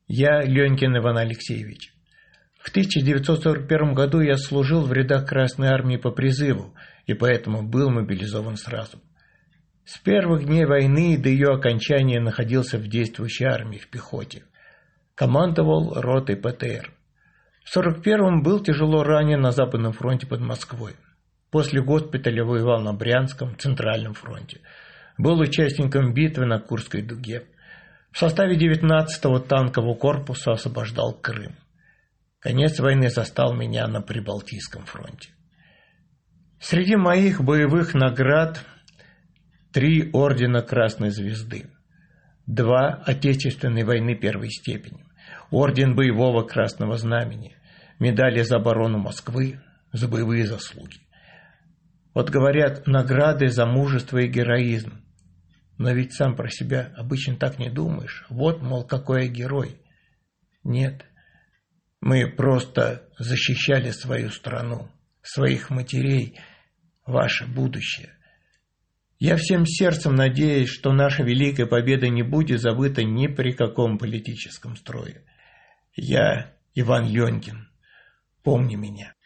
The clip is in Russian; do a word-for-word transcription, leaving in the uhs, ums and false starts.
Я Ленькин Иван Алексеевич. В тысяча девятьсот сорок первом году я служил в рядах Красной Армии по призыву и поэтому был мобилизован сразу. С первых дней войны до ее окончания находился в действующей армии в пехоте. Командовал ротой ПТР. В сорок первом был тяжело ранен на Западном фронте под Москвой. После госпиталя воевал на Брянском, Центральном фронте. Был участником битвы на Курской дуге. В составе девятнадцатого танкового корпуса освобождал Крым. Конец войны застал меня на Прибалтийском фронте. Среди моих боевых наград три ордена Красной Звезды, два Отечественной войны первой степени, орден Боевого Красного Знамени, медали за оборону Москвы, за боевые заслуги. Вот говорят, награды за мужество и героизм. Но ведь сам про себя обычно так не думаешь. Вот, мол, какой я герой. Нет, мы просто защищали свою страну, своих матерей, ваше будущее. Я всем сердцем надеюсь, что наша великая победа не будет забыта ни при каком политическом строе. Я Иван Ленькин. Помни меня.